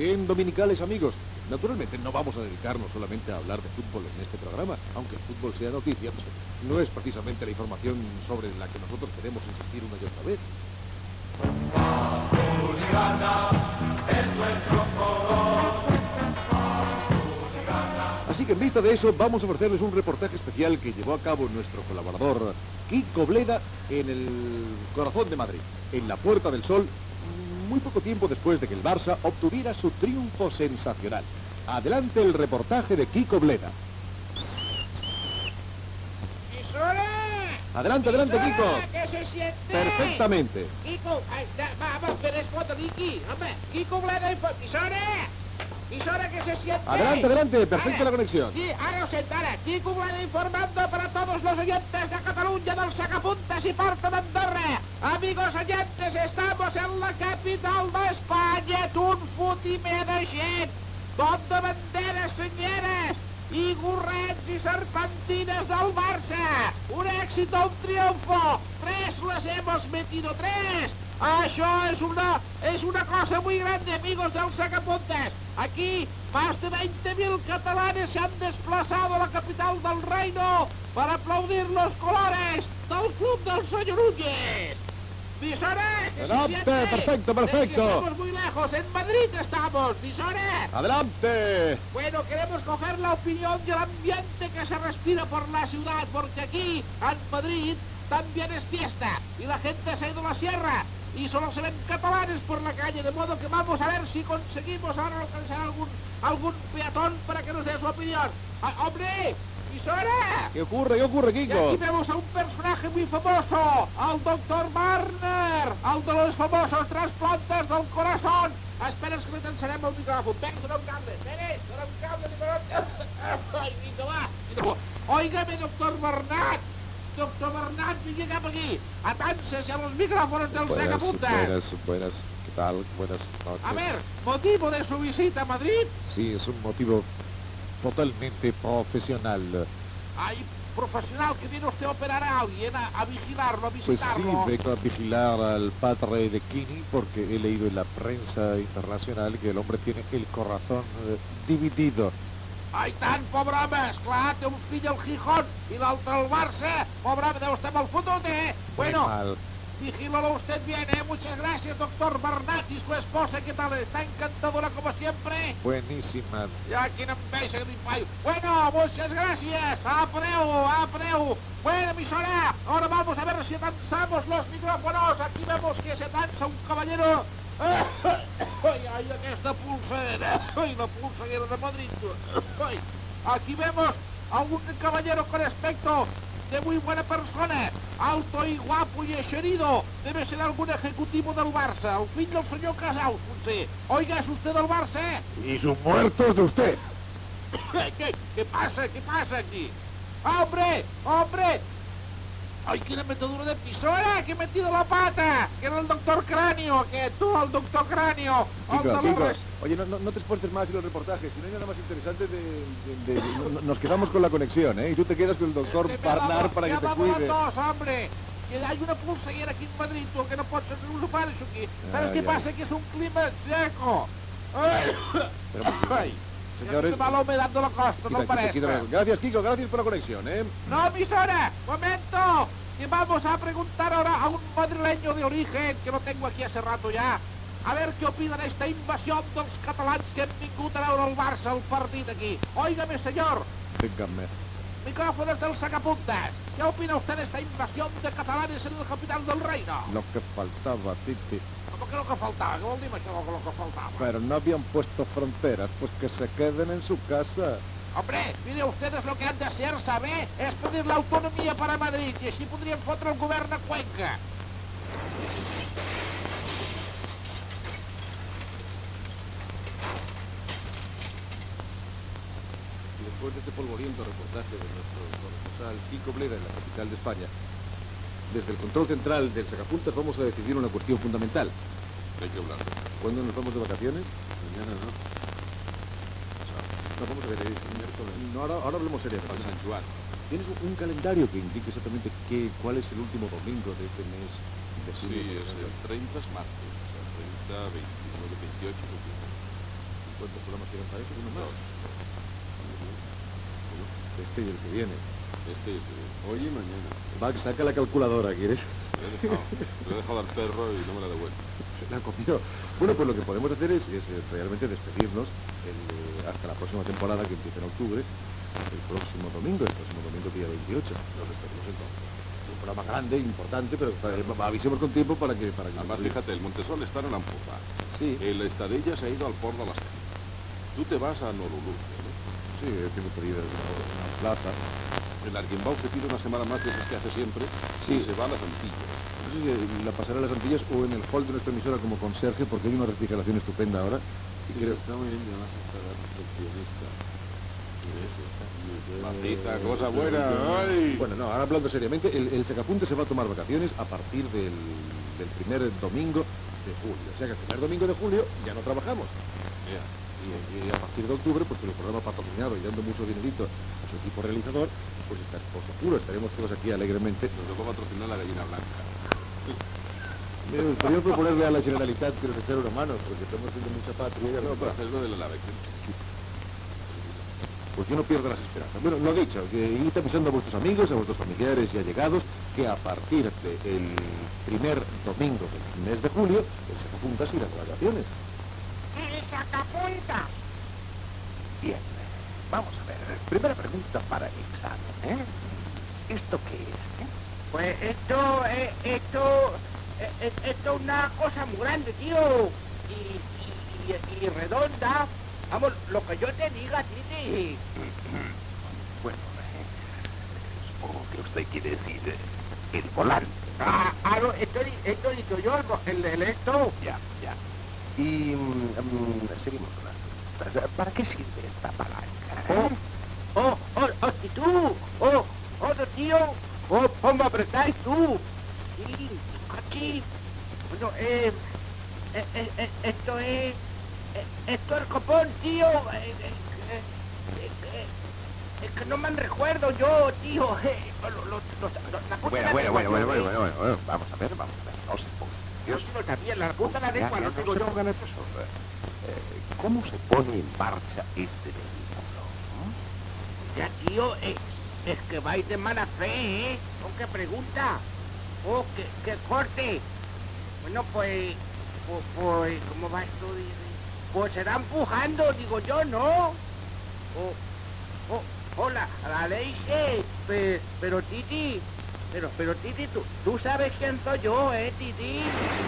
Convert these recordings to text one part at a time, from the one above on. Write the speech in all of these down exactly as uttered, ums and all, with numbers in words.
Bien, dominicales amigos. Naturalmente no vamos a dedicarnos solamente a hablar de fútbol en este programa, aunque el fútbol sea noticia, pues, no es precisamente la información sobre la que nosotros queremos insistir una y otra vez. Es nuestro color. Así que en vista de eso, vamos a ofrecerles un reportaje especial que llevó a cabo nuestro colaborador Kiko Bleda en el corazón de Madrid, en la Puerta del Sol, muy poco tiempo después de que el Barça obtuviera su triunfo sensacional. Adelante el reportaje de Kiko Bleda. Adelante, adelante, Kiko. ¿Qué se siente? Perfectamente. Kiko, ay, da, vamos, pero es foto, Niki. Hombre, Kiko Bleda y Pisore. Pisore, ¿qué se siente? Adelante, adelante, perfecta Ara, la conexión. Sí, ara ho sent, ara. Kiko Bleda informando para todos los oyentes de Cataluña, del Sacapuntas y parte de Andorra. Amigos oyentes, estamos en la capital de España. Un fotimer de gent. Tot de banderes senyeres i gorrets i serpentines del Barça. Un éxito, un triunfo. Tres les hemos metido, tres. Això es una, es una cosa muy grande, amigos del Sacapuntas. Aquí, más de veinte mil catalanes se han desplazado a la capital del reino para aplaudir los colores del club del señor Núñez. Visore, ¿qué se siente? Perfecto, perfecto. Estamos muy lejos, en Madrid estamos, Visore. Adelante. Bueno, queremos coger la opinión y el ambiente que se respira por la ciudad, porque aquí, en Madrid, también es fiesta y la gente se ha ido a la sierra y solo se ven catalanes por la calle, de modo que vamos a ver si conseguimos ahora alcanzar algún, algún peatón para que nos dé su opinión. Ah, ¡hombre! ¡Visora! ¿Qué ocurre? ¿Qué ocurre, Y Kiko? aquí vemos a un personaje muy famoso, al doctor Barner, al de los famosos trasplantes del corazón. Esperes que le tensarem el micrófono. Venga, dona un cable. Venga, dona un cable, Nicolás. Ay, Nico, va. Óigame, doctor Bernat. Doctor Bernat, que llega por aquí. Atánsese a los micrófonos del Buenas, Sacapuntas. buenas, buenas, ¿qué tal? Buenas noches. A ver, motivo de su visita a Madrid. Sí, es un motivo totalmente profesional. Hay profesional que viene usted a operar a alguien, a, a vigilarlo, a Pues visitarlo. sí, vengo a vigilar al padre de Kini porque he leído en la prensa internacional que el hombre tiene el corazón eh, dividido. Ai, tant, pobre home, esclar, té un fill al Gijón i l'altre al Barça. Pobre home, deu estar mal fotut, eh? Bueno, Mal. vigílalo usted bien, eh? Muchas gracias, doctor Bernat y su esposa, ¿qué tal? Está encantadora como siempre. Buenísima. Ya, quina enveja que li faig. Bueno, muchas gracias. Apreu, apreu. Bueno, emisora, ahora vamos a ver si atanzamos los micrófonos. Aquí vemos que se danza un caballero. Ai, ai, aquesta pulsera. Ai, la pulsera de Madrid. Ay. Aquí vemos a un caballero con aspecto de muy buena persona, alto y guapo y herido. Debe ser algún ejecutivo del Barça, el fill del señor Casaus, potser. Oiga, ¿es usted del Barça? Y sus muertos de usted. ¿Qué, qué pasa? ¿Qué pasa aquí? ¡Hombre! ¡Hombre! ¡Ay, quina metedura de pisora! ¡Que he metido la pata! Que era el doctor Cráneo, que tú, el doctor Cráneo. El Kiko, de Kiko, los res- oye, no, no, no te esfuerces más en los reportajes, si no hay nada más interesante de... de- de- no- no- nos quedamos con la conexión, ¿eh? Y tú te quedas con el doctor Que me ha dado- Barnard para me que ha te dado la cuide. tos, hombre. Que hay una pulsera aquí en Madrid, tú, que no pots usar eso aquí. ¿Sabes Ay, qué ay. pasa? Que es un clima seco. Ay, Pero, ay. señores... Qué mala humedad de la costa, no quita- quita- parece. quita- Gracias, Kiko, gracias por la conexión, ¿eh? No, emisora, momento. Que vamos a preguntar ahora a un madrileño de origen, que lo tengo aquí hace rato ya. A ver qué opina de esta invasión dels catalans que han vingut a veure el Barça, el partit aquí. Óigame, señor. Téngame. Micrófonos del Sacapuntas. ¿Qué opina usted de esta invasión de catalanes en la capital del reino? Lo que faltaba, Titi. ¿Cómo que lo que faltaba? ¿Qué vol dir això, lo que faltaba? Pero no habían puesto fronteras, pues que se queden en su casa. Hombre, mire, ustedes lo que han de hacer, ¿sabe? Es pedir la autonomía para Madrid y así podrían fotre el govern a Cuenca. Y después de este polvoriento reportaje de nuestro corresponsal Kiko Bleda en la capital de España, desde el control central del Sacapuntas vamos a decidir una cuestión fundamental. Hay que hablar. ¿Cuándo nos vamos de vacaciones? Mañana, ¿no? No, vamos a ver, eh, miércoles. No, ahora, ahora hablemos seriamente. San Juan. ¿Tienes un, un calendario que indique exactamente qué, cuál es el último domingo de este mes de Sí, julio? es el treinta es martes, o sea, treinta, veintinueve, veintiocho es el viernes. ¿Cuántos programas quedan para eso? Uno más. Este y el que viene. Este y el que viene. Hoy y mañana. Max, saca la calculadora, ¿quieres? Lo he dejado. Lo he dejado al perro y no me la devuelve. Se la copió. Bueno, pues lo que podemos hacer es, es, eh, realmente despedirnos el, eh, hasta la próxima temporada que empieza en octubre, el próximo domingo, el próximo domingo día veintiocho. Nos despedimos entonces. Un programa grande, importante, pero eh, avisemos con tiempo para que... Para que Además, fíjate, el Montesol está en Ampurra. Sí. El Estadella se ha ido al Port de la Sella. Tú te vas a Honolulu, ¿no? Sí, tengo pedido una plaza. El Arguimbau se pide una semana más de esas que hace siempre Sí. y se va a las Antillas. No sé si la pasaré a las Antillas o en el hall de nuestra emisora como conserje, porque hay una refrigeración estupenda ahora. Y creo... Está muy bien, ya vas a estar recepcionista. Maldita cosa buena, ¡ay! Bueno, no, ahora hablando seriamente, el, el Sacapuntas se va a tomar vacaciones a partir del, del primer domingo de julio. O sea que el primer domingo de julio ya no trabajamos. Ya. Y, y a partir de octubre, pues con el programa patrocinado y dando mucho dinerito a su equipo realizador, pues, estar, por seguro estaremos todos aquí alegremente. Nos tocó patrocinar la gallina blanca. Me gustaría proponerle a la Generalitat que nos echara una mano, porque estamos haciendo mucha patria. No, para hacerlo de la lave. Pues yo no pierdo las esperanzas. Bueno, lo dicho, que id avisando a vuestros amigos, a vuestros familiares y allegados que a partir del primer domingo del mes de julio, el Sacapuntas irá de vacaciones. ¡El sacapuntas! Bien, vamos a ver. Primera pregunta para el examen, ¿eh? ¿Esto qué es? ¿Eh? Pues esto, eh, esto, eh, eh, esto es una cosa muy grande, tío. Y, y, y, y redonda. Vamos, lo que yo te diga, Titi. Bueno, eh, supongo que usted quiere decir eh, el volante. Ah, ah, no, esto, esto he dicho yo, el, el esto. Ya, ya. Y mm, mm, seguimos con las preguntas. ¿Para qué sirve esta palanca? Oh, ¿Eh? oh, oh, oh, si tú, oh, otro tío, oh, ¿cómo apretáis tú? Sí, aquí, bueno, eh, eh, eh, eh, esto es, eh, esto es el copón, tío, eh, eh, eh, eh, es que no me recuerdo yo, tío, eh, lo, lo, lo, lo, la punta Bueno, la bueno, lengua, bueno, bueno, tío, bueno, eh. bueno, bueno, vamos a ver, vamos a ver, no se ponga. Yo sí lo sabía, la punta de la Ya, lengua, ya, lo no digo se yo. ponga nervioso. Eh, ¿Cómo se pone en marcha este vehículo? ¿Mm? Ya, tío, eh, es que vais de mala fe, ¿eh? ¿Con qué pregunta? Oh, qué, qué corte. Bueno, pues, pues, pues, ¿cómo va esto? Pues será empujando, digo yo, ¿no? Oh, oh, hola, la ley que, pe- pero Titi, pero, pero Titi, tú, tú sabes quién soy yo, ¿eh, Titi?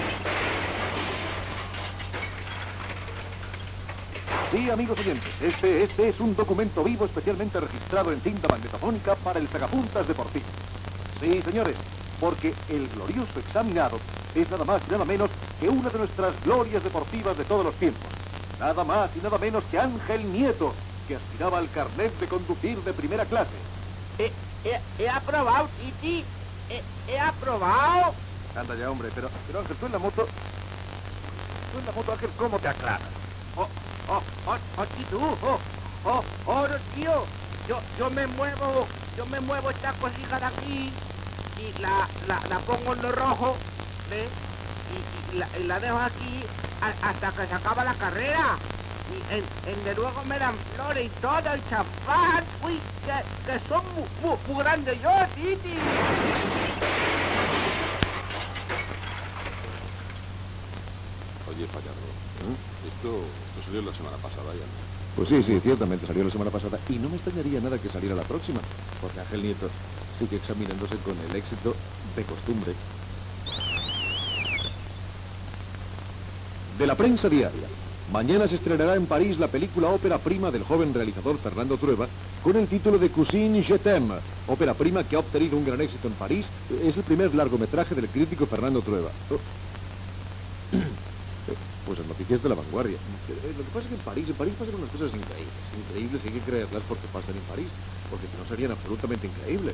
Sí, amigos oyentes, este, este es un documento vivo especialmente registrado en cinta magnetofónica para el Sacapuntas Deportivo. Sí, señores, porque el glorioso examinado es nada más y nada menos que una de nuestras glorias deportivas de todos los tiempos. Nada más y nada menos que Ángel Nieto, que aspiraba al carnet de conducir de primera clase. He, he, he aprobado, Titi, he, he aprobado. Anda ya, hombre, pero, pero Ángel, tú en la moto... Tú en la moto, Ángel, ¿cómo te aclaras? Oh, oh, oh, oh, sí, tú, oh, oh, oh, no, tío, yo, yo me muevo, yo me muevo esta cosita de aquí y la, la, la pongo en lo rojo, ¿ves? Y, y, la, y la dejo aquí a, hasta que se acaba la carrera. Y en, en de luego me dan flores y todo, el champán, uy, que, que son muy, muy, muy grandes yo, Titi. Oye, Fallardo, ¿eh? esto, esto salió la semana pasada ya, ¿no? Pues sí, sí, ciertamente salió la semana pasada y no me extrañaría nada que saliera la próxima, porque Ángel Nieto sigue examinándose con el éxito de costumbre. De la prensa diaria. Mañana se estrenará en París la película ópera prima del joven realizador Fernando Trueba con el título de Cousine Je t'aime, ópera prima que ha obtenido un gran éxito en París. Es el primer largometraje del crítico Fernando Trueba. Oh. Pues las noticias de la vanguardia. Eh, Lo que pasa es que en París, en París pasan unas cosas increíbles, increíbles, y hay que creerlas porque pasan en París, porque si no serían absolutamente increíbles.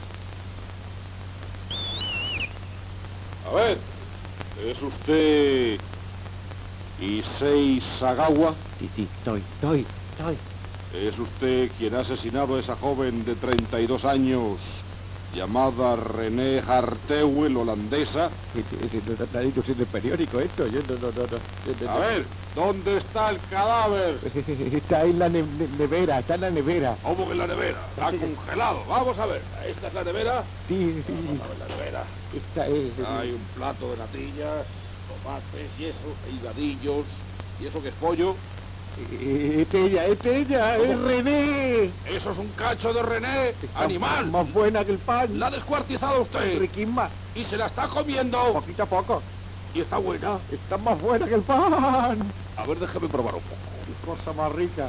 A ver, ¿es usted Issei Sagawa? Titi, estoy, estoy, estoy. ¿Es usted quien ha asesinado a esa joven de treinta y dos años llamada René Hartewell, holandesa. No ha dicho usted el periódico esto. Yo no, no, no, no. A ver, ¿dónde está el cadáver? Está en la ne ne nevera, está en la nevera. ¿Cómo que en la nevera? Está congelado. Vamos a ver. ¿Esta es la nevera? Sí, sí. Vamos a ver la nevera. Está, eh, Hay un plato de natillas, tomates y eso, higadillos. ¿Y eso que es pollo? eh, es ella, es ella, es René. ¿Eso es un cacho de René? Está ¡Animal! Más buena que el pan. La ha descuartizado usted. Riquísima. Y se la está comiendo. Poquito a poco. Y está buena. Está más buena que el pan. A ver, déjeme probar un poco. Qué cosa más rica.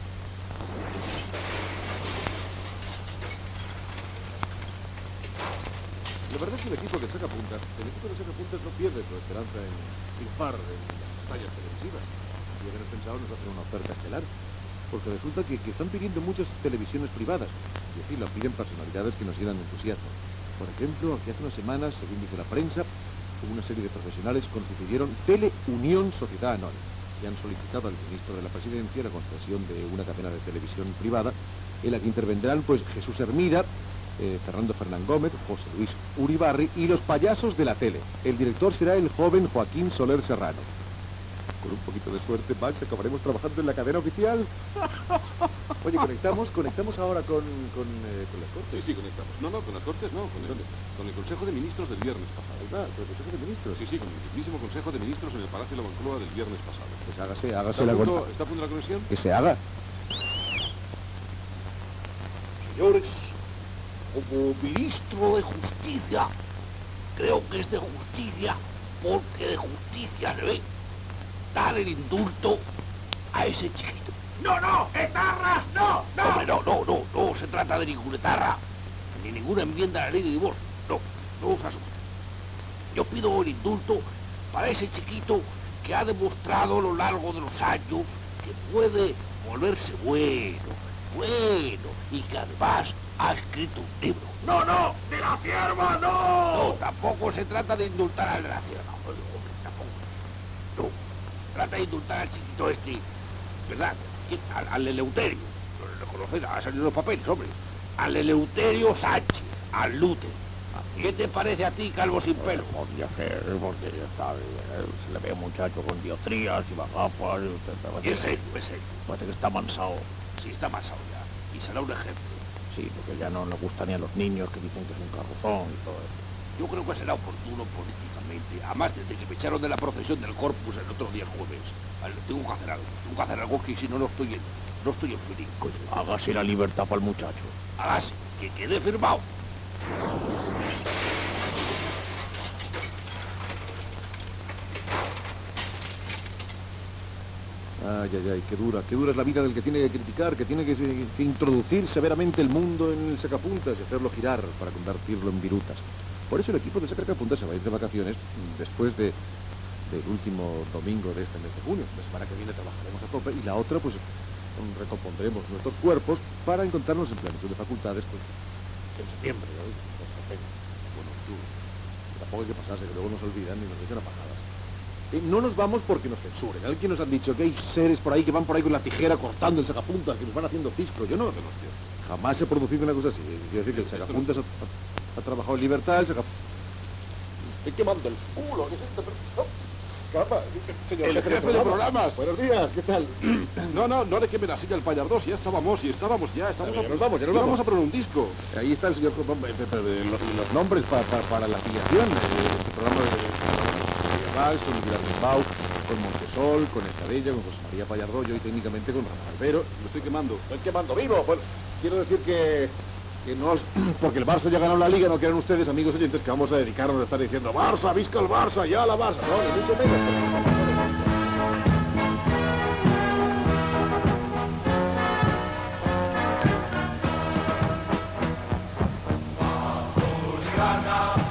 La verdad es que el equipo del sacapuntas, el equipo del sacapuntas no pierde su esperanza en triunfar en las batallas televisivas. Y habían pensado nos hacer una oferta estelar, porque resulta que, que están pidiendo muchas televisiones privadas, y así lo piden personalidades que nos llenan de entusiasmo. Por ejemplo, aquí hace unas semanas, según dice la prensa, una serie de profesionales constituyeron Teleunión Sociedad Anónima y han solicitado al ministro de la Presidencia la concesión de una cadena de televisión privada en la que intervendrán pues Jesús Hermida, Eh, Fernando Fernán Gómez, José Luis Uribarri y los payasos de la tele. El director será el joven Joaquín Soler Serrano. Con un poquito de suerte, Max, acabaremos trabajando en la cadena oficial. Oye, conectamos, conectamos ahora con, con, eh, con las Cortes. Sí, sí, conectamos. No, no, con las Cortes no, con el, con el Consejo de Ministros del viernes pasado. Ah, con el Consejo de Ministros. Sí, sí, con el mismísimo Consejo de Ministros en el Palacio de la Moncloa del viernes pasado. Pues hágase, hágase ¿Está la a punto, con... ¿Está a punto la conexión? Que se haga. Señores, como ministro de Justicia, creo que es de justicia, porque de justicia se ve dar el indulto a ese chiquito. ¡No, no! ¡Etarras, no! ¡No! Hombre, no, no, no, no se trata de ninguna etarra, ni ninguna enmienda a la ley de divorcio. No, no os asusten. Yo pido el indulto para ese chiquito que ha demostrado a lo largo de los años que puede volverse bueno, bueno, y que además ha escrito un libro. ¡No, no! ¡De la cierva, no! No, tampoco se trata de indultar al desgraciado, no, hombre, tampoco. No, se trata de indultar al chiquito este, ¿verdad? Al, al Eleuterio, lo conocen, ha salido los papeles, hombre. Al Eleuterio Sánchez, al Luther. ¿Qué te parece a ti, calvo sin pelo? Podría ser, porque ya sabe, se le ve a un muchacho con dioptrías y gafas. Es serio, es serio. Parece que está mansado. Sí, está masado ya. Y será un ejemplo. Sí, porque ya no le gusta ni a los niños que dicen que es un carrozón y todo eso. Yo creo que será oportuno políticamente. Además, desde que me echaron de la procesión del Corpus el otro día jueves, vale, tengo que hacer algo. Tengo que hacer algo que si no, no estoy en, no estoy en feliz. Hágase la libertad para el muchacho. Hágase, que quede firmado. Ay, ay, ay, qué dura, qué dura es la vida del que tiene que criticar, que tiene que, que introducir severamente el mundo en el sacapuntas y hacerlo girar para convertirlo en virutas. Por eso el equipo de sacapuntas se va a ir de vacaciones después de, del último domingo de este mes de junio. La semana que viene trabajaremos a tope y la otra, pues, recompondremos nuestros cuerpos para encontrarnos en plenitud de facultades, pues, en septiembre, ¿no? Bueno, tú, tampoco hay que pasarse, que luego nos olvidan y nos dicen a pajadas. Eh, no nos vamos porque nos censuren. Alguien nos han dicho que hay seres por ahí que van por ahí con la tijera cortando el sacapuntas, que nos van haciendo fisco. Yo no, jamás he producido una cosa así. Quiero decir que el sacapuntas ha, ha, ha trabajado en libertad, el sacapuntas... Estoy quemando el culo. ¿Qué es esto? Oh, caramba, señor El jefe de programas. Buenos días, ¿qué tal? No, no, no le queme la silla al Pallardos, ya estábamos, y estábamos ya, estamos Ya a, nos vamos, ya nos íbamos vamos. a poner un disco. Ahí está el señor... Los, los nombres para, para, para la afiliación. Eh, este programa de... con Pilar Bilbao, con Montesol, con Estadella, con José María Pallardollo y técnicamente con Rafa Albero. Lo estoy quemando. Estoy quemando vivo. Bueno, quiero decir que, que no es porque el Barça ya ganó la Liga, no quieran ustedes, amigos oyentes, que vamos a dedicarnos a estar diciendo Barça, visca el Barça, ya la Barça. No, ni mucho menos. Juliana.